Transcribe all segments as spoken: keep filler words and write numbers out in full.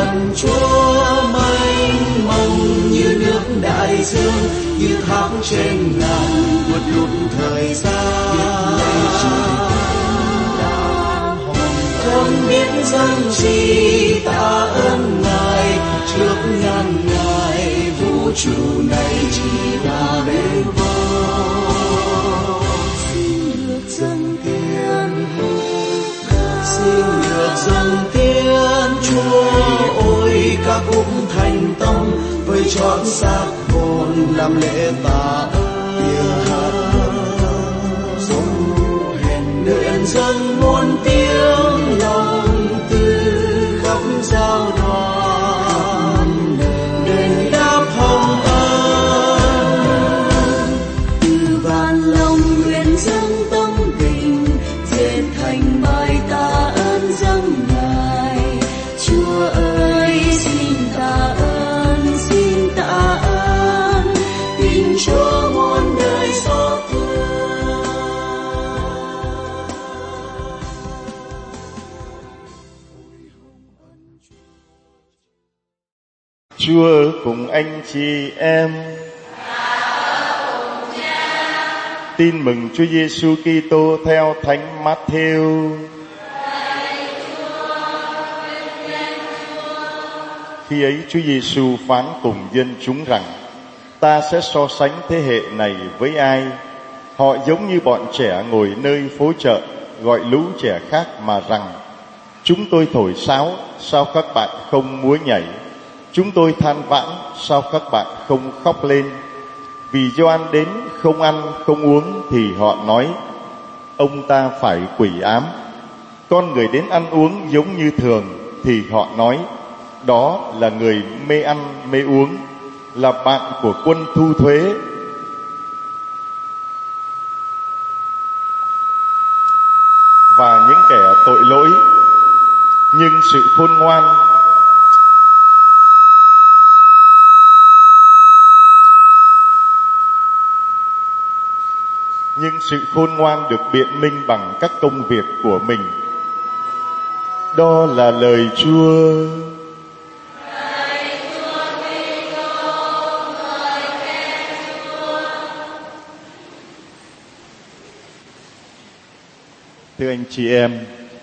ân Chúa mênh mông như nước đại dương, như thác trên ngàn vượt lút thời gian. Không biết dâng chi tạ ơn Ngài, trước nhan Ngài vũ trụ này chỉ là bể vô. Xin được dâng tiếng, xin được dâng tiếng Chúa ôi, ca khúc thành tâm với trọn xác hồn làm lễ tạ ơn. Sống hèn nguyện dâng muôn tiếng lòng từ khắp giao đoàn, đền đáp hồng ân. Từ vạn lòng nguyện dâng tâm tình, dệt thành bài tạ ơn dâng Ngài. Chúa ơi xin tạ ơn, xin tạ ơn, tình Chúa muôn đời xót thương. Chúa ở cùng anh chị em. Tin mừng Chúa Giêsu Kitô theo Thánh Matthew. Khi ấy Chúa Giêsu phán cùng dân chúng rằng: ta sẽ so sánh thế hệ này với ai? Họ giống như bọn trẻ ngồi nơi phố chợ, gọi lũ trẻ khác mà rằng: chúng tôi thổi sáo, sao các bạn không múa nhảy? Chúng tôi than vãn, sao các bạn không khóc lên? Vì Gioan đến không ăn không uống thì họ nói: ông ta phải quỷ ám. Con người đến ăn uống giống như thường thì họ nói: đó là người mê ăn mê uống, là bạn của quân thu thuế. Và những kẻ tội lỗi. Nhưng sự khôn ngoan Nhưng sự khôn ngoan được biện minh bằng các công việc của mình. Đó là lời Chúa. Thưa anh chị em,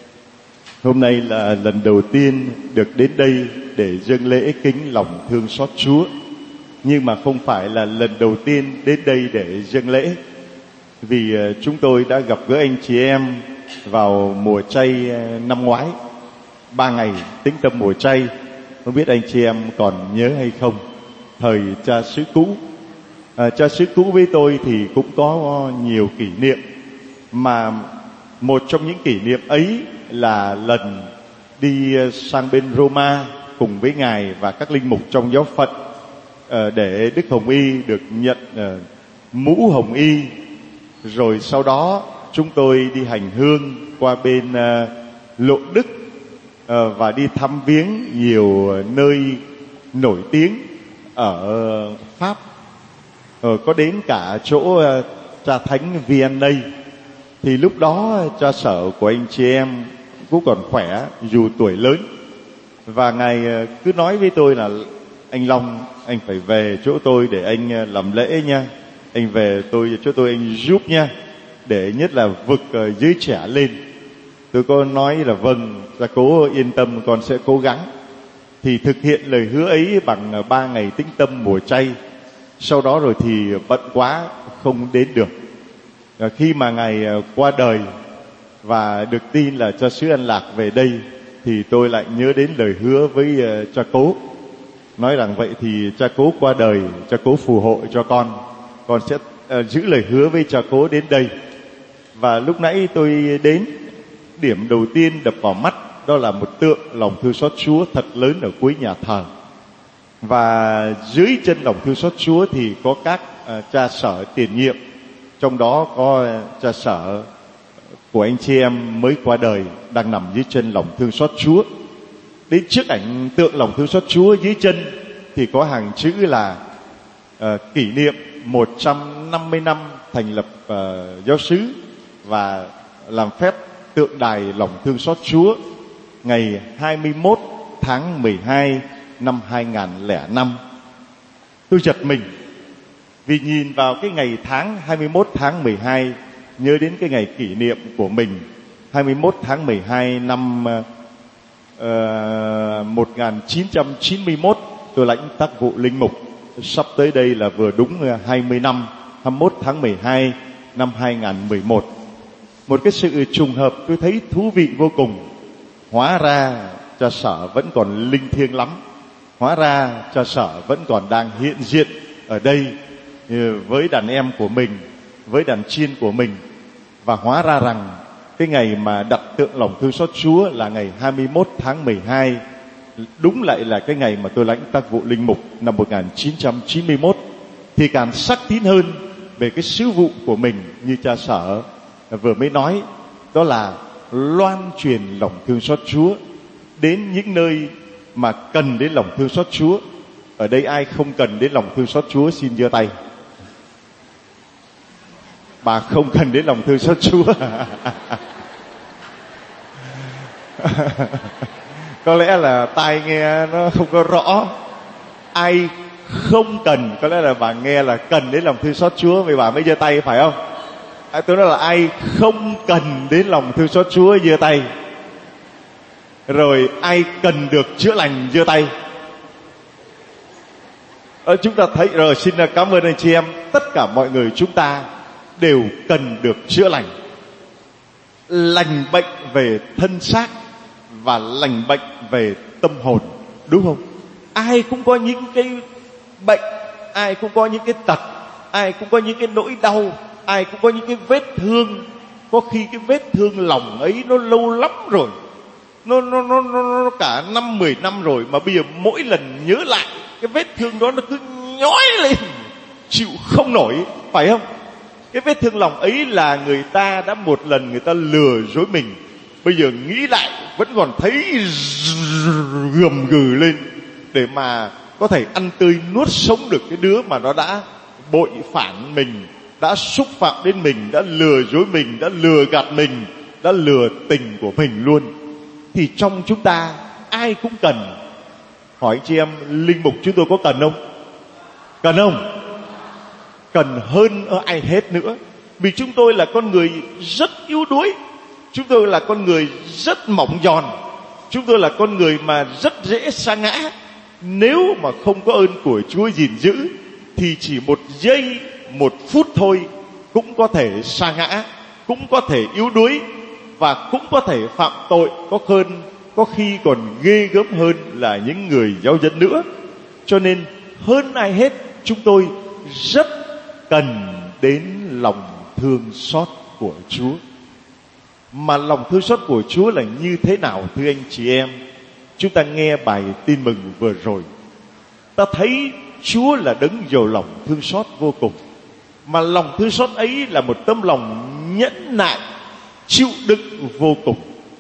hôm nay là lần đầu tiên được đến đây để dâng lễ kính lòng thương xót Chúa. Nhưng mà không phải là lần đầu tiên đến đây để dâng lễ. Vì chúng tôi đã gặp gỡ anh chị em vào mùa chay năm ngoái, ba ngày tĩnh tâm mùa chay. Không biết anh chị em còn nhớ hay không? Thời cha xứ cũ, à, cha xứ cũ với tôi thì cũng có nhiều kỷ niệm. Mà một trong những kỷ niệm ấy là lần đi sang bên Roma cùng với Ngài và các linh mục trong giáo phận, à, để Đức Hồng Y được nhận à, mũ Hồng Y. Rồi sau đó chúng tôi đi hành hương qua bên uh, Lộ Đức uh, và đi thăm viếng nhiều nơi nổi tiếng ở Pháp. Uh, có đến cả chỗ uh, cha Thánh Vianney. Thì lúc đó cha sở của anh chị em cũng còn khỏe dù tuổi lớn. Và Ngài uh, cứ nói với tôi là: anh Long, anh phải về chỗ tôi để anh uh, làm lễ nha. Anh về tôi cho tôi anh giúp nha, để nhất là vực uh, giới trẻ lên. Tôi có nói là vâng, gia cố yên tâm, con sẽ cố gắng. Thì thực hiện lời hứa ấy bằng uh, ba ngày tĩnh tâm mùa chay. Sau đó rồi thì bận quá không đến được. uh, Khi mà Ngài uh, qua đời và được tin là cha xứ An Lạc về đây, thì tôi lại nhớ đến lời hứa với uh, cha cố. Nói rằng vậy thì cha cố qua đời, cha cố phù hộ cho con, con sẽ uh, giữ lời hứa với cha cố đến đây. Và lúc nãy tôi đến, điểm đầu tiên đập vào mắt đó là một tượng lòng thương xót Chúa thật lớn ở cuối nhà thờ. Và dưới chân lòng thương xót Chúa thì có các uh, cha sở tiền nhiệm. Trong đó có uh, cha sở của anh chị em mới qua đời đang nằm dưới chân lòng thương xót Chúa. Đến trước ảnh tượng lòng thương xót Chúa dưới chân thì có hàng chữ là uh, kỷ niệm một trăm năm mươi năm thành lập uh, giáo xứ và làm phép tượng đài lòng thương xót Chúa ngày hai mươi mốt tháng mười hai năm hai nghìn không trăm lẻ năm. Tôi giật mình vì nhìn vào cái ngày tháng hai mươi mốt tháng mười hai, nhớ đến cái ngày kỷ niệm của mình. Hai mươi mốt tháng mười hai năm uh, một nghìn chín trăm chín mươi mốt, tôi lãnh tác vụ linh mục. Sắp tới đây là vừa đúng hai mươi năm, hai mươi mốt tháng mười hai năm hai nghìn không trăm mười một. Một cái sự trùng hợp tôi thấy thú vị vô cùng. Hóa ra cha Sở vẫn còn linh thiêng lắm. Hóa ra cha Sở vẫn còn đang hiện diện ở đây với đàn em của mình, với đàn chiên của mình. Và hóa ra rằng cái ngày mà đặt tượng lòng thương xót Chúa là ngày hai mươi mốt tháng mười hai, đúng lại là cái ngày mà tôi lãnh tác vụ linh mục năm một nghìn chín trăm chín mươi mốt, thì càng sắc tín hơn về cái sứ vụ của mình như cha Sở vừa mới nói, đó là loan truyền lòng thương xót Chúa đến những nơi mà cần đến lòng thương xót Chúa. Ở đây ai không cần đến lòng thương xót Chúa xin giơ tay. Bà không cần đến lòng thương xót Chúa. Có lẽ là tai nghe nó không có rõ. Ai không cần, có lẽ là bà nghe là cần đến lòng thương xót Chúa, vì bà mới giơ tay, phải không? À, tôi nói là ai không cần đến lòng thương xót Chúa giơ tay. Rồi ai cần được chữa lành giơ tay. Ở chúng ta thấy rồi, xin cảm ơn anh chị em. Tất cả mọi người chúng ta đều cần được chữa lành. Lành bệnh về thân xác và lành bệnh về tâm hồn, đúng không? Ai cũng có những cái bệnh, ai cũng có những cái tật, ai cũng có những cái nỗi đau, ai cũng có những cái vết thương. Có khi cái vết thương lòng ấy nó lâu lắm rồi, nó nó nó nó, nó cả năm mười năm rồi, mà bây giờ mỗi lần nhớ lại cái vết thương đó nó cứ nhói lên, chịu không nổi, phải không? Cái vết thương lòng ấy là người ta đã một lần người ta lừa dối mình, bây giờ nghĩ lại vẫn còn thấy gườm gừ lên, để mà có thể ăn tươi nuốt sống được cái đứa mà nó đã bội phản mình, đã xúc phạm đến mình, đã lừa dối mình, đã lừa gạt mình, đã lừa tình của mình luôn. Thì trong chúng ta ai cũng cần. Hỏi chị em, linh mục chúng tôi có cần không? Cần không? Cần hơn ai hết nữa. Vì chúng tôi là con người rất yếu đuối, chúng tôi là con người rất mỏng giòn, chúng tôi là con người mà rất dễ sa ngã. Nếu mà không có ơn của Chúa gìn giữ thì chỉ một giây, một phút thôi cũng có thể sa ngã, cũng có thể yếu đuối, và cũng có thể phạm tội, có hơn, có khi còn ghê gớm hơn là những người giáo dân nữa. Cho nên hơn ai hết, chúng tôi rất cần đến lòng thương xót của Chúa. Mà lòng thương xót của Chúa là như thế nào thưa anh chị em? Chúng ta nghe bài tin mừng vừa rồi, ta thấy Chúa là đấng giàu lòng thương xót vô cùng. Mà lòng thương xót ấy là một tấm lòng nhẫn nại, chịu đựng vô cùng.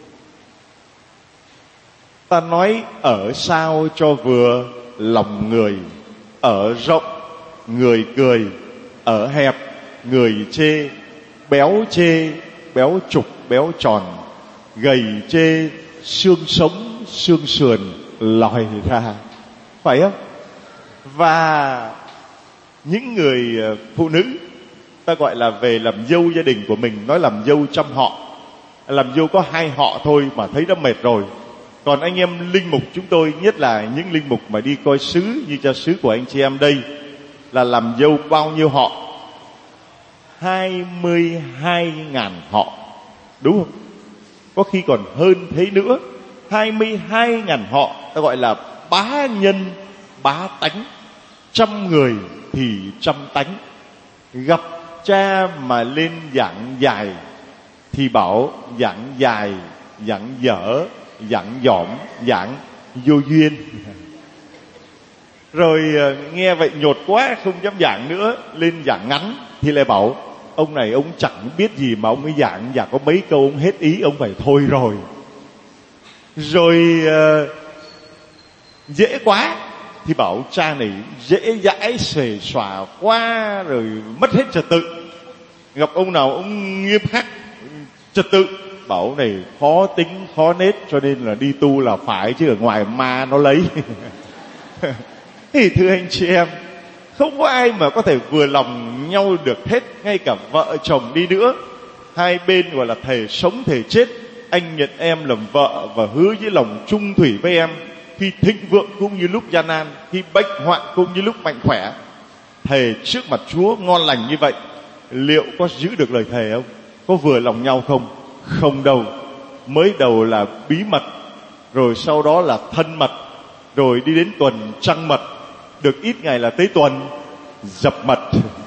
Ta nói ở sao cho vừa lòng người, ở rộng người cười, ở hẹp người chê, béo chê béo trục béo tròn, gầy chê xương sống xương sườn lòi ra, phải không? Và những người phụ nữ ta gọi là về làm dâu gia đình của mình, nói làm dâu trăm họ, làm dâu có hai họ thôi mà thấy đã mệt rồi. Còn anh em linh mục chúng tôi, nhất là những linh mục mà đi coi xứ như cha xứ của anh chị em đây, là làm dâu bao nhiêu họ? hai mươi hai ngàn họ, đúng không? Có khi còn hơn thế nữa. Hai mươi hai ngàn họ, ta gọi là bá nhân bá tánh, trăm người thì trăm tánh. Gặp cha mà lên giảng dài thì bảo giảng dài, giảng dở, giảng dỏm, giảng vô duyên. Rồi nghe vậy nhột quá, không dám giảng nữa, lên giảng ngắn thì lại bảo ông này ông chẳng biết gì mà ông ấy giảng, giảng có mấy câu ông hết ý, ông phải thôi rồi. Rồi uh, dễ quá thì bảo cha này dễ dãi xuề xòa quá, rồi mất hết trật tự. Gặp ông nào ông nghiêm khắc trật tự bảo này khó tính khó nết cho nên là đi tu là phải, chứ ở ngoài ma nó lấy. Thì thưa anh chị em, không có ai mà có thể vừa lòng nhau được hết. Ngay cả vợ chồng đi nữa, hai bên gọi là thề sống thề chết. Anh nhận em làm vợ và hứa với lòng trung thủy với em, khi thịnh vượng cũng như lúc gian nan, khi bệnh hoạn cũng như lúc mạnh khỏe. Thề trước mặt Chúa ngon lành như vậy, liệu có giữ được lời thề không? Có vừa lòng nhau không? Không đâu. Mới đầu là bí mật, rồi sau đó là thân mật, rồi đi đến tuần trăng mật, được ít ngày là tới tuần dập mật.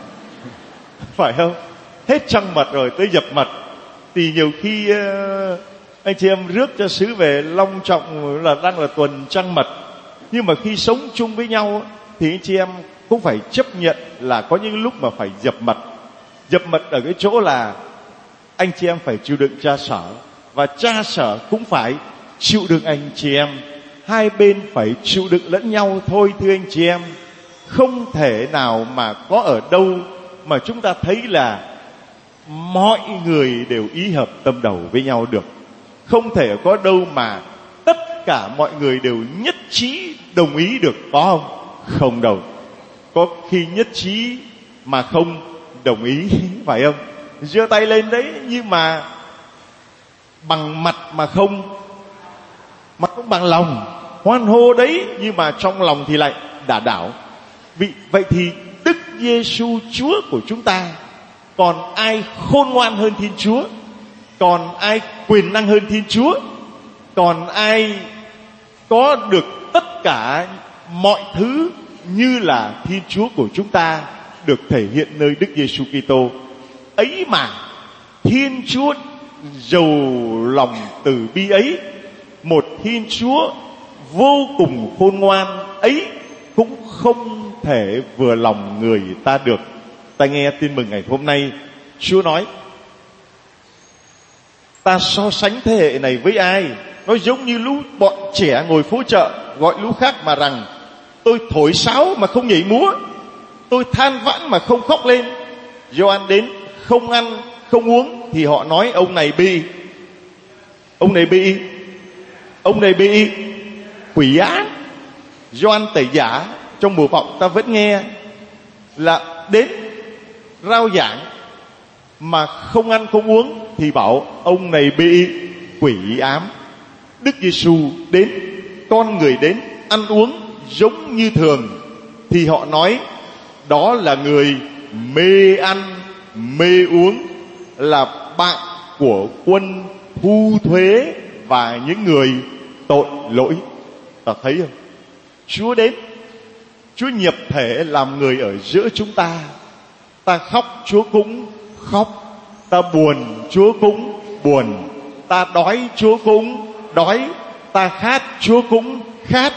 Phải không? Hết trăng mật rồi tới dập mật. Thì nhiều khi uh, anh chị em rước cho xứ về long trọng là đang là tuần trăng mật, nhưng mà khi sống chung với nhau thì anh chị em cũng phải chấp nhận là có những lúc mà phải dập mật. Dập mật ở cái chỗ là anh chị em phải chịu đựng cha sở, và cha sở cũng phải chịu đựng anh chị em. Hai bên phải chịu đựng lẫn nhau thôi thưa anh chị em. Không thể nào mà có ở đâu mà chúng ta thấy là mọi người đều ý hợp tâm đầu với nhau được. Không thể có đâu mà tất cả mọi người đều nhất trí đồng ý được, có không? Không đâu. Có khi nhất trí mà không đồng ý, phải không? Giơ tay lên đấy, nhưng mà bằng mặt mà không mà không bằng lòng. Hoan hô đấy, nhưng mà trong lòng thì lại đả đảo. Vì vậy thì Đức Giêsu Chúa của chúng ta, còn ai khôn ngoan hơn Thiên Chúa? Còn ai quyền năng hơn Thiên Chúa? Còn ai có được tất cả mọi thứ như là Thiên Chúa của chúng ta được thể hiện nơi Đức Giêsu Kitô? Ấy mà Thiên Chúa giàu lòng từ bi ấy, một Thiên Chúa vô cùng khôn ngoan ấy, cũng không thể vừa lòng người ta được. Ta nghe tin mừng ngày hôm nay, Chúa nói ta so sánh thế hệ này với ai? Nó giống như lũ bọn trẻ ngồi phố chợ gọi lũ khác mà rằng tôi thổi sáo mà không nhảy múa, tôi than vãn mà không khóc lên. Gioan đến không ăn không uống thì họ nói ông này bị ông này bị ông này bị quỷ ám. Gioan Tẩy Giả trong mùa vọng ta vẫn nghe là đến rao giảng mà không ăn không uống thì bảo ông này bị quỷ ám. Đức Giêsu đến, con người đến ăn uống giống như thường thì họ nói đó là người mê ăn mê uống, là bạn của quân thu thuế và những người tội lỗi. Ta thấy không? Chúa đến, Chúa nhập thể làm người ở giữa chúng ta. Ta khóc Chúa cũng khóc, ta buồn Chúa cũng buồn, ta đói Chúa cũng đói, ta khát Chúa cũng khát,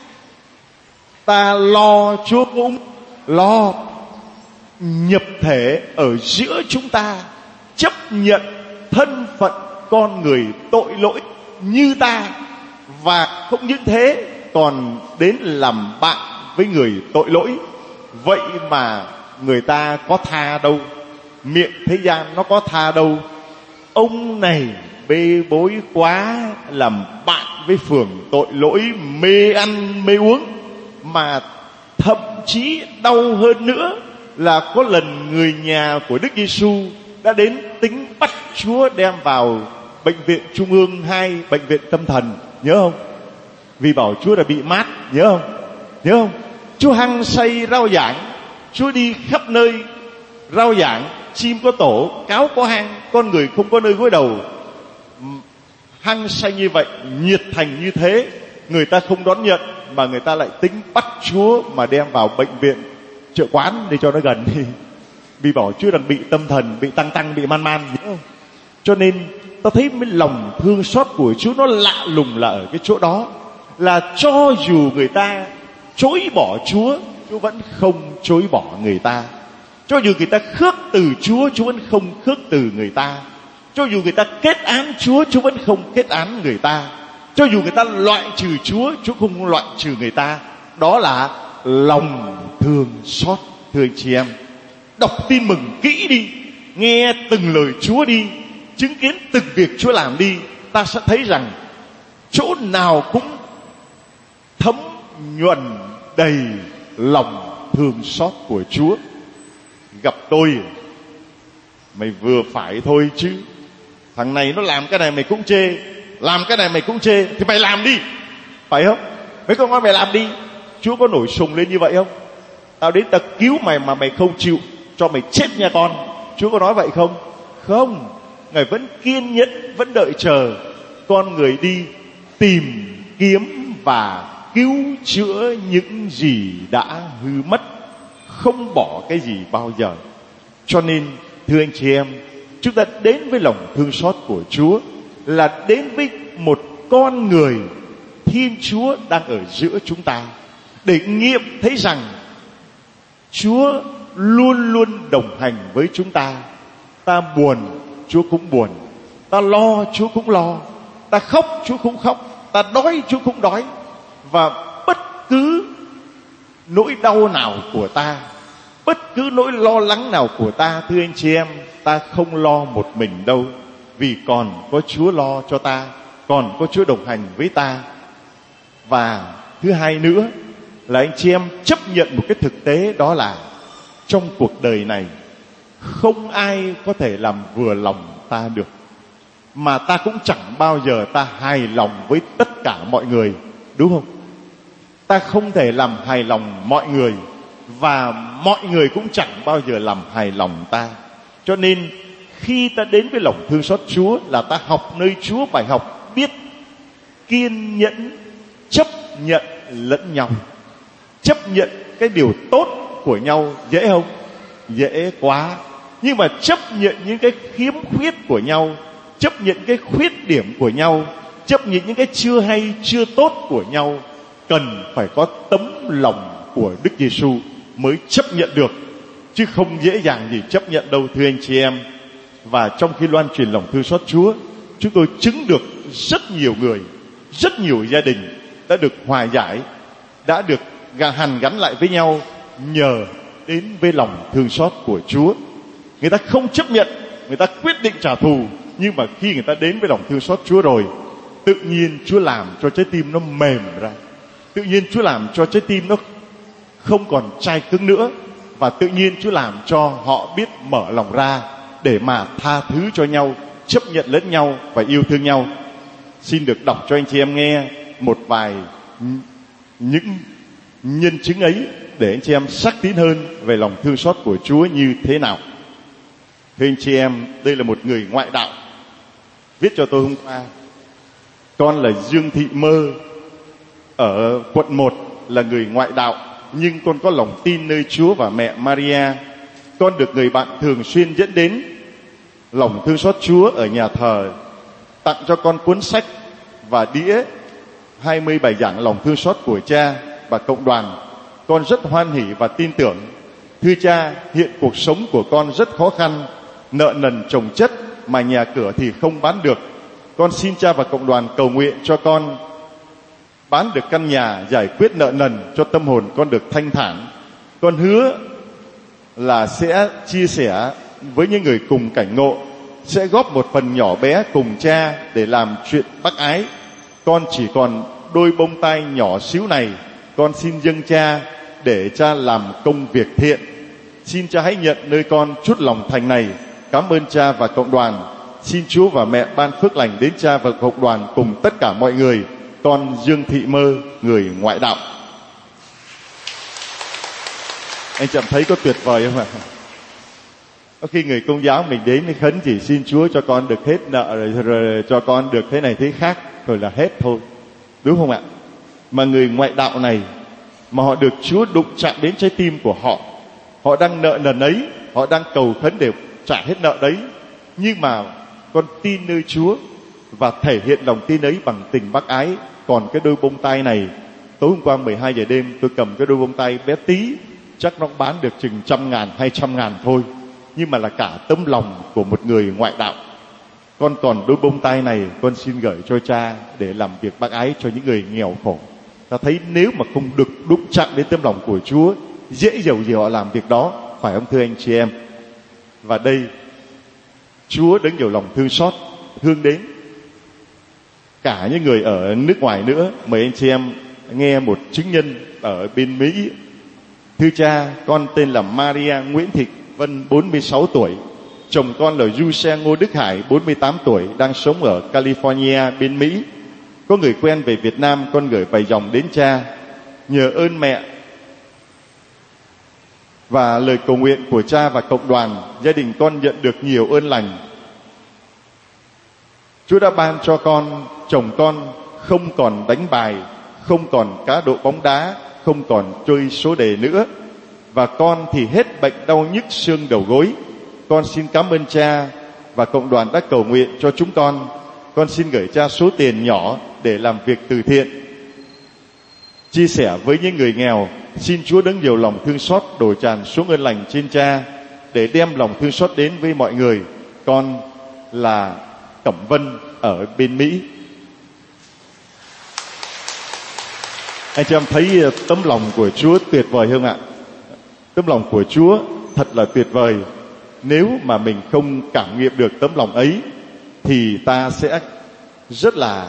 ta lo Chúa cũng lo. Nhập thể ở giữa chúng ta, chấp nhận thân phận con người tội lỗi như ta, và không những thế còn đến làm bạn với người tội lỗi. Vậy mà người ta có tha đâu, miệng thế gian nó có tha đâu. Ông này bê bối quá, làm bạn với phường tội lỗi mê ăn mê uống. Mà thậm chí đau hơn nữa là có lần người nhà của Đức Giêsu đã đến tính bắt Chúa đem vào bệnh viện Trung ương hai, bệnh viện tâm thần, nhớ không? Vì bảo Chúa đã bị mát, nhớ không? Nhớ không? Chúa hăng say rao giảng, Chúa đi khắp nơi rao giảng, chim có tổ, cáo có hang, con người không có nơi gối đầu. Hăng say như vậy, nhiệt thành như thế, người ta không đón nhận, mà người ta lại tính bắt Chúa mà đem vào bệnh viện Chợ Quán để cho nó gần đi. Vì bảo Chúa đang bị tâm thần, bị tăng tăng, bị man man. Cho nên ta thấy cái lòng thương xót của Chúa nó lạ lùng là ở cái chỗ đó, là cho dù người ta chối bỏ Chúa, Chúa vẫn không chối bỏ người ta. Cho dù người ta khước từ Chúa, Chúa vẫn không khước từ người ta. Cho dù người ta kết án Chúa, Chúa vẫn không kết án người ta. Cho dù người ta loại trừ Chúa, Chúa không loại trừ người ta. Đó là lòng thương xót. Thưa anh chị em, đọc tin mừng kỹ đi, nghe từng lời Chúa đi. chứng kiến từng việc Chúa làm đi, ta sẽ thấy rằng chỗ nào cũng thấm nhuần đầy lòng thương xót của Chúa. Gặp tôi, mày vừa phải thôi chứ, thằng này nó làm cái này mày cũng chê, làm cái này mày cũng chê, thì mày làm đi, phải không? Mấy con nói mày làm đi. Chúa có nổi sùng lên như vậy không? Tao đến tao cứu mày mà mày không chịu, cho mày chết nha con. Chúa có nói vậy không? Không. Ngài vẫn kiên nhẫn, vẫn đợi chờ con người đi tìm kiếm và cứu chữa những gì đã hư mất, không bỏ cái gì bao giờ. Cho nên thưa anh chị em, chúng ta đến với lòng thương xót của Chúa là đến với một con người Thiên Chúa đang ở giữa chúng ta, để nghiệm thấy rằng Chúa luôn luôn đồng hành với chúng ta. Ta buồn, Chúa cũng buồn. Ta lo, Chúa cũng lo. Ta khóc, Chúa cũng khóc. Ta đói, Chúa cũng đói. Và bất cứ nỗi đau nào của ta, bất cứ nỗi lo lắng nào của ta, thưa anh chị em, ta không lo một mình đâu, vì còn có Chúa lo cho ta, còn có Chúa đồng hành với ta. Và thứ hai nữa là anh chị em chấp nhận một cái thực tế, đó là trong cuộc đời này không ai có thể làm vừa lòng ta được, mà ta cũng chẳng bao giờ ta hài lòng với tất cả mọi người, đúng không? Ta không thể làm hài lòng mọi người, và mọi người cũng chẳng bao giờ làm hài lòng ta. Cho nên khi ta đến với lòng thương xót Chúa là ta học nơi Chúa bài học biết kiên nhẫn chấp nhận lẫn nhau. Chấp nhận cái điều tốt của nhau dễ không? Dễ quá. Nhưng mà chấp nhận những cái khiếm khuyết của nhau, chấp nhận cái khuyết điểm của nhau, chấp nhận những cái chưa hay, chưa tốt của nhau, cần phải có tấm lòng của Đức Giêsu mới chấp nhận được, chứ không dễ dàng gì chấp nhận đâu, thưa anh chị em. Và trong khi loan truyền lòng thương xót Chúa, chúng tôi chứng được rất nhiều người, rất nhiều gia đình đã được hòa giải, đã được hàn gắn lại với nhau nhờ đến với lòng thương xót của Chúa. Người ta không chấp nhận, người ta quyết định trả thù, nhưng mà khi người ta đến với lòng thương xót Chúa rồi, tự nhiên Chúa làm cho trái tim nó mềm ra, tự nhiên Chúa làm cho trái tim nó không còn chai cứng nữa, và tự nhiên Chúa làm cho họ biết mở lòng ra để mà tha thứ cho nhau, chấp nhận lẫn nhau và yêu thương nhau. Xin được đọc cho anh chị em nghe một vài những nhân chứng ấy để anh chị em xác tín hơn về lòng thương xót của Chúa như thế nào. Thưa anh chị em, đây là một người ngoại đạo viết cho tôi hôm qua. Con là Dương Thị Mơ, ở quận một, là người ngoại đạo, nhưng con có lòng tin nơi Chúa và mẹ Maria. Con được người bạn thường xuyên dẫn đến lòng thương xót Chúa ở nhà thờ, tặng cho con cuốn sách và đĩa hai mươi bài giảng lòng thương xót của cha và cộng đoàn. Con rất hoan hỉ và tin tưởng. Thưa cha, hiện cuộc sống của con rất khó khăn, nợ nần chồng chất mà nhà cửa thì không bán được. Con xin cha và cộng đoàn cầu nguyện cho con bán được căn nhà, giải quyết nợ nần, cho tâm hồn con được thanh thản. Con hứa là sẽ chia sẻ với những người cùng cảnh ngộ, sẽ góp một phần nhỏ bé cùng cha để làm chuyện bác ái. Con chỉ còn đôi bông tai nhỏ xíu này, con xin dâng cha để cha làm công việc thiện. Xin cha hãy nhận nơi con chút lòng thành này. Cảm ơn cha và cộng đoàn. Xin Chúa và mẹ ban phước lành đến cha và cộng đoàn cùng tất cả mọi người. Con Dương Thị Mơ, người ngoại đạo. Anh chị thấy có tuyệt vời không ạ? Có khi người Công giáo mình đến thì khấn chỉ xin Chúa cho con được hết nợ, rồi, rồi cho con được thế này thế khác, rồi là hết thôi, đúng không ạ? Mà người ngoại đạo này, mà họ được Chúa đụng chạm đến trái tim của họ, họ đang nợ nần ấy, họ đang cầu khấn để trả hết nợ đấy, nhưng mà con tin nơi Chúa và thể hiện lòng tin ấy bằng tình bác ái. Còn cái đôi bông tai này, tối hôm qua mười hai giờ đêm tôi cầm cái đôi bông tai bé tí, chắc nó bán được chừng trăm ngàn, hai trăm ngàn thôi, nhưng mà là cả tấm lòng của một người ngoại đạo. Con còn đôi bông tai này, con xin gửi cho cha để làm việc bác ái cho những người nghèo khổ. Ta thấy nếu mà không được đụng chạm đến tấm lòng của Chúa, dễ dầu gì họ làm việc đó, phải không thưa anh chị em? Và đây Chúa đấng nhiều lòng thương xót hướng đến cả những người ở nước ngoài nữa. Mời anh chị em nghe một chứng nhân ở bên Mỹ. Thưa cha, con tên là Maria Nguyễn Thị Vân, bốn mươi sáu tuổi. Chồng con là Du Xe Ngô Đức Hải, bốn mươi tám tuổi, đang sống ở California bên Mỹ. Có người quen về Việt Nam, con gửi vài dòng đến cha. Nhờ ơn mẹ và lời cầu nguyện của cha và cộng đoàn, gia đình con nhận được nhiều ơn lành. Chúa đã ban cho con, chồng con không còn đánh bài, không còn cá độ bóng đá, không còn chơi số đề nữa. Và con thì hết bệnh đau nhức xương đầu gối. Con xin cảm ơn cha và cộng đoàn đã cầu nguyện cho chúng con. Con xin gửi cha số tiền nhỏ để làm việc từ thiện, chia sẻ với những người nghèo. Xin Chúa đấng nhiều lòng thương xót đổ tràn xuống ơn lành trên cha, để đem lòng thương xót đến với mọi người. Con là Cẩm Vân ở bên Mỹ. Anh chị em thấy tấm lòng của Chúa tuyệt vời không ạ? Tấm lòng của Chúa thật là tuyệt vời. Nếu mà mình không cảm nghiệm được tấm lòng ấy thì ta sẽ rất là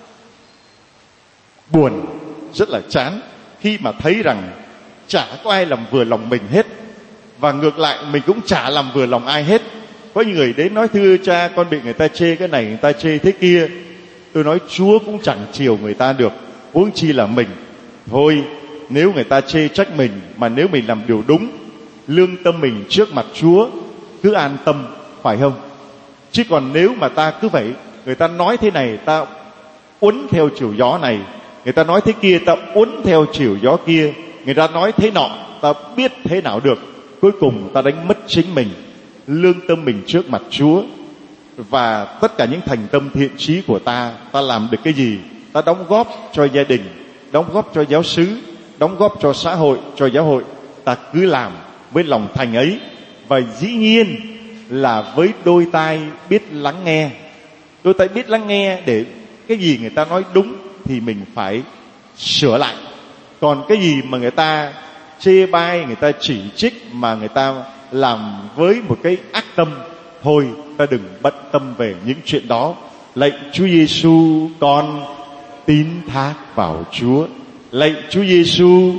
buồn, rất là chán khi mà thấy rằng chả có ai làm vừa lòng mình hết, và ngược lại mình cũng chả làm vừa lòng ai hết. Có những người đến nói thưa cha, con bị người ta chê cái này, người ta chê thế kia. Tôi nói Chúa cũng chẳng chiều người ta được, huống chi là mình. Thôi, nếu người ta chê trách mình, mà nếu mình làm điều đúng, lương tâm mình trước mặt Chúa, cứ an tâm, phải không? Chứ còn nếu mà ta cứ vậy, người ta nói thế này ta uốn theo chiều gió này, người ta nói thế kia ta uốn theo chiều gió kia, người ta nói thế nọ ta biết thế nào được. Cuối cùng ta đánh mất chính mình, lương tâm mình trước mặt Chúa. Và tất cả những thành tâm thiện chí của ta, ta làm được cái gì, ta đóng góp cho gia đình, đóng góp cho giáo xứ, đóng góp cho xã hội, cho giáo hội, ta cứ làm với lòng thành ấy. Và dĩ nhiên là với đôi tai biết lắng nghe. Đôi tai biết lắng nghe để cái gì người ta nói đúng thì mình phải sửa lại. Còn cái gì mà người ta chê bai, người ta chỉ trích mà người ta làm với một cái ác tâm, thôi ta đừng bận tâm về những chuyện đó. Lạy Chúa Giêsu, con tín thác vào Chúa. Lạy Chúa Giêsu.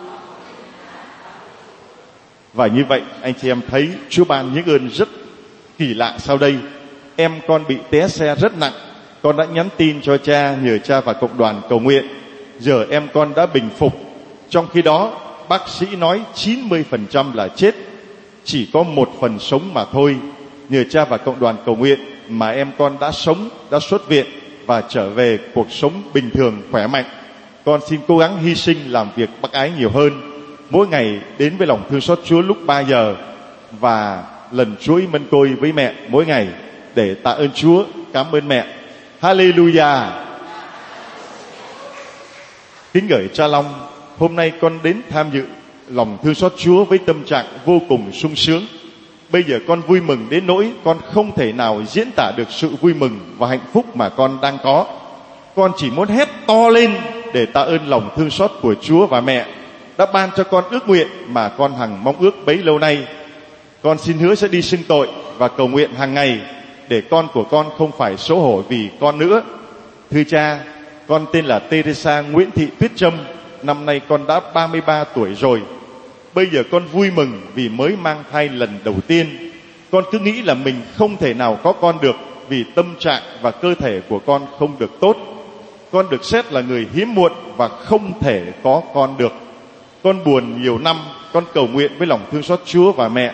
Và như vậy anh chị em thấy Chúa ban những ơn rất kỳ lạ sau đây. Em con bị té xe rất nặng, con đã nhắn tin cho cha, nhờ cha và cộng đoàn cầu nguyện. Giờ em con đã bình phục. Trong khi đó bác sĩ nói chín mươi phần trăm là chết, chỉ có một phần sống mà thôi. Nhờ cha và cộng đoàn cầu nguyện mà em con đã sống, đã xuất viện và trở về cuộc sống bình thường, khỏe mạnh. Con xin cố gắng hy sinh làm việc bác ái nhiều hơn, mỗi ngày đến với lòng thương xót Chúa lúc ba giờ và lần chuỗi mân côi với mẹ mỗi ngày để tạ ơn Chúa, cảm ơn mẹ. Hallelujah. Kính gửi cha Long, hôm nay con đến tham dự lòng thương xót Chúa với tâm trạng vô cùng sung sướng. Bây giờ con vui mừng đến nỗi con không thể nào diễn tả được sự vui mừng và hạnh phúc mà con đang có. Con chỉ muốn hét to lên để tạ ơn lòng thương xót của Chúa và mẹ đã ban cho con ước nguyện mà con hằng mong ước bấy lâu nay. Con xin hứa sẽ đi xưng tội và cầu nguyện hàng ngày để con của con không phải xấu hổ vì con nữa. Thưa cha, con tên là Teresa Nguyễn Thị Tuyết Trâm, năm nay con đã ba mươi ba tuổi rồi. Bây giờ con vui mừng vì mới mang thai lần đầu tiên. Con cứ nghĩ là mình không thể nào có con được vì tâm trạng và cơ thể của con không được tốt. Con được xét là người hiếm muộn và không thể có con được. Con buồn nhiều năm, con cầu nguyện với lòng thương xót Chúa và mẹ.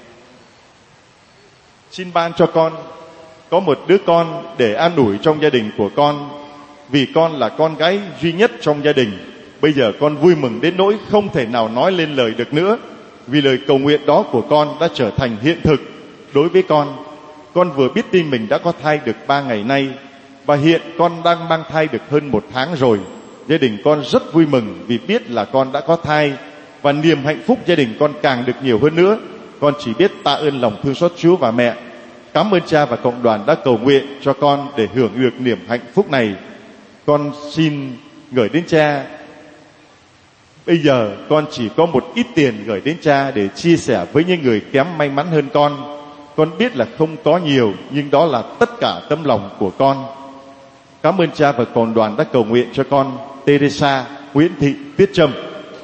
Xin ban cho con có một đứa con để an ủi trong gia đình của con, vì con là con gái duy nhất trong gia đình. Bây giờ con vui mừng đến nỗi không thể nào nói lên lời được nữa, vì lời cầu nguyện đó của con đã trở thành hiện thực đối với con. Con vừa biết tin mình đã có thai được ba ngày nay, và hiện con đang mang thai được hơn một tháng rồi. Gia đình con rất vui mừng vì biết là con đã có thai, và niềm hạnh phúc gia đình con càng được nhiều hơn nữa. Con chỉ biết tạ ơn lòng thương xót Chúa và mẹ. Cảm ơn cha và cộng đoàn đã cầu nguyện cho con để hưởng được niềm hạnh phúc này. Con xin gửi đến cha. Bây giờ con chỉ có một ít tiền gửi đến cha để chia sẻ với những người kém may mắn hơn con. Con biết là không có nhiều, nhưng đó là tất cả tấm lòng của con. Cảm ơn Cha và cộng đoàn đã cầu nguyện cho con Teresa Nguyễn Thị Tuyết Trâm.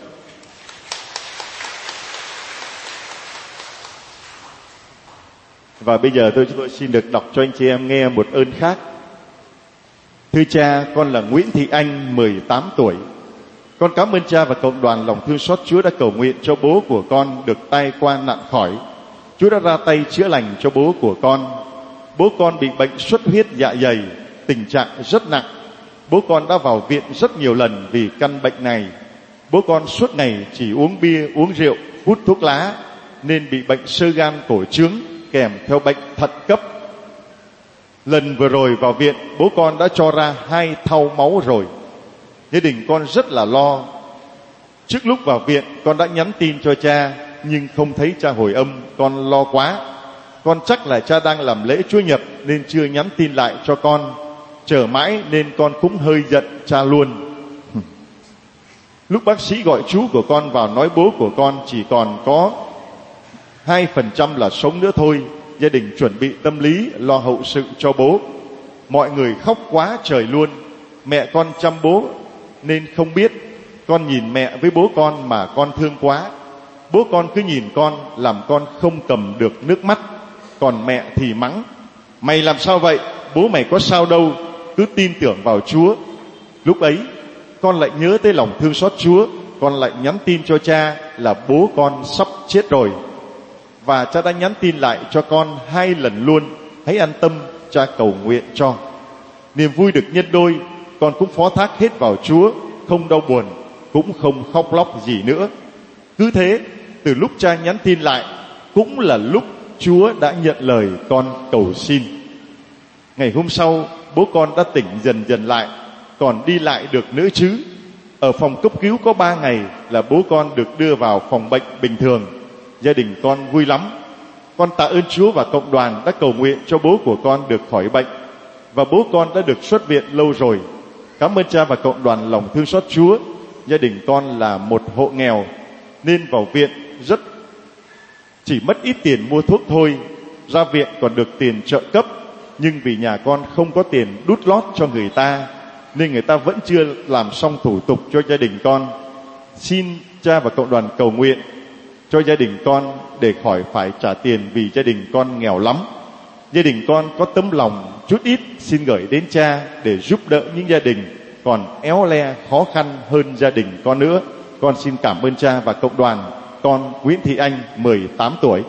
Và bây giờ tôi chúng tôi xin được đọc cho anh chị em nghe một ơn khác. Thưa Cha, con là Nguyễn Thị Anh, mười tám tuổi. Con cảm ơn Cha và cộng đoàn lòng thương xót Chúa đã cầu nguyện cho bố của con được tai qua nạn khỏi. Chúa đã ra tay chữa lành cho bố của con. Bố con bị bệnh xuất huyết dạ dày, tình trạng rất nặng. Bố con đã vào viện rất nhiều lần vì căn bệnh này. Bố con suốt ngày chỉ uống bia, uống rượu, hút thuốc lá, nên bị bệnh xơ gan cổ trướng kèm theo bệnh thận cấp. Lần vừa rồi vào viện, bố con đã cho ra hai thau máu rồi. Gia đình con rất là lo. Trước lúc vào viện, con đã nhắn tin cho Cha, nhưng không thấy Cha hồi âm. Con lo quá. Con chắc là Cha đang làm lễ Chúa Nhật nên chưa nhắn tin lại cho con. Chờ mãi nên con cũng hơi giận Cha luôn. Lúc bác sĩ gọi chú của con vào nói bố của con chỉ còn có hai phần trăm là sống nữa thôi. Gia đình chuẩn bị tâm lý lo hậu sự cho bố. Mọi người khóc quá trời luôn. Mẹ con chăm bố nên không biết. Con nhìn mẹ với bố con mà con thương quá. Bố con cứ nhìn con làm con không cầm được nước mắt. Còn mẹ thì mắng: mày làm sao vậy? Bố mày có sao đâu, cứ tin tưởng vào Chúa. Lúc ấy con lại nhớ tới lòng thương xót Chúa. Con lại nhắn tin cho Cha là bố con sắp chết rồi. Và Cha đã nhắn tin lại cho con hai lần luôn: hãy an tâm, Cha cầu nguyện cho. Niềm vui được nhân đôi. Con cũng phó thác hết vào Chúa, không đau buồn, cũng không khóc lóc gì nữa. Cứ thế, từ lúc Cha nhắn tin lại cũng là lúc Chúa đã nhận lời con cầu xin. Ngày hôm sau, bố con đã tỉnh dần dần lại, còn đi lại được nữa chứ. Ở phòng cấp cứu có ba ngày là bố con được đưa vào phòng bệnh bình thường. Gia đình con vui lắm. Con tạ ơn Chúa và cộng đoàn đã cầu nguyện cho bố của con được khỏi bệnh. Và bố con đã được xuất viện lâu rồi. Cảm ơn Cha và cộng đoàn lòng thương xót Chúa. Gia đình con là một hộ nghèo nên vào viện rất chỉ mất ít tiền mua thuốc thôi. Ra viện còn được tiền trợ cấp. Nhưng vì nhà con không có tiền đút lót cho người ta nên người ta vẫn chưa làm xong thủ tục cho gia đình con. Xin Cha và cộng đoàn cầu nguyện cho gia đình con để khỏi phải trả tiền vì gia đình con nghèo lắm. Gia đình con có tấm lòng chút ít xin gửi đến Cha để giúp đỡ những gia đình còn éo le khó khăn hơn gia đình con nữa. Con xin cảm ơn Cha và cộng đoàn. Con Nguyễn Thị Anh, mười tám tuổi.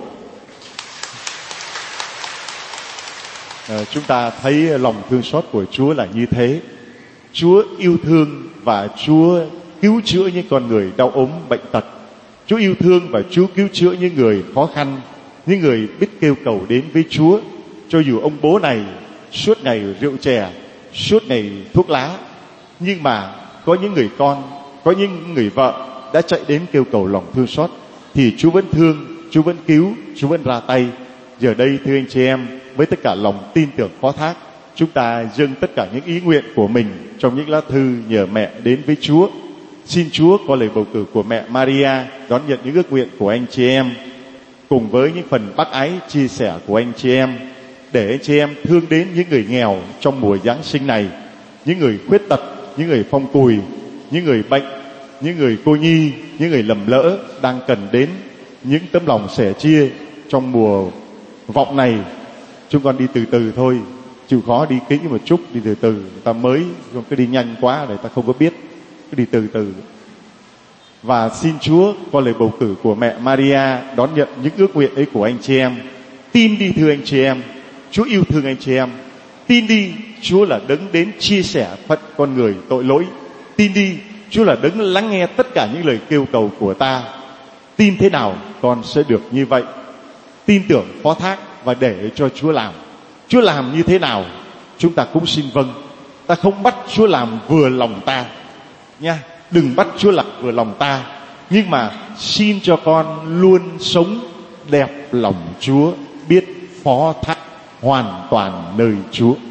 À, chúng ta thấy lòng thương xót của Chúa là như thế. Chúa yêu thương và Chúa cứu chữa những con người đau ốm bệnh tật. Chúa yêu thương và Chúa cứu chữa những người khó khăn, những người biết kêu cầu đến với Chúa. Cho dù ông bố này suốt ngày rượu chè, suốt ngày thuốc lá, nhưng mà có những người con, có những người vợ đã chạy đến kêu cầu lòng thương xót, thì Chúa vẫn thương, Chúa vẫn cứu, Chúa vẫn ra tay. Giờ đây thưa anh chị em, với tất cả lòng tin tưởng phó thác, chúng ta dâng tất cả những ý nguyện của mình trong những lá thư nhờ mẹ đến với Chúa. Xin Chúa có lời bầu cử của mẹ Maria đón nhận những ước nguyện của anh chị em, cùng với những phần bác ái chia sẻ của anh chị em, để anh chị em thương đến những người nghèo trong mùa Giáng sinh này, những người khuyết tật, những người phong cùi, những người bệnh, những người cô nhi, những người lầm lỡ đang cần đến những tấm lòng sẻ chia trong mùa vọng này. Chúng con đi từ từ thôi, chịu khó đi kỹ một chút, đi từ từ. Người ta mới không cứ đi nhanh quá để ta không có biết, cứ đi từ từ. Và xin Chúa qua lời bầu cử của mẹ Maria đón nhận những ước nguyện ấy của anh chị em. Tin đi thưa anh chị em, Chúa yêu thương anh chị em. Tin đi, Chúa là đấng đến chia sẻ phận con người tội lỗi. Tin đi, Chúa là đấng lắng nghe tất cả những lời kêu cầu của ta. Tin thế nào con sẽ được như vậy. Tin tưởng phó thác và để cho Chúa làm. Chúa làm như thế nào chúng ta cũng xin vâng. Ta không bắt Chúa làm vừa lòng ta nha, đừng bắt Chúa làm vừa lòng ta, nhưng mà xin cho con luôn sống đẹp lòng Chúa, biết phó thác hoàn toàn nơi Chúa.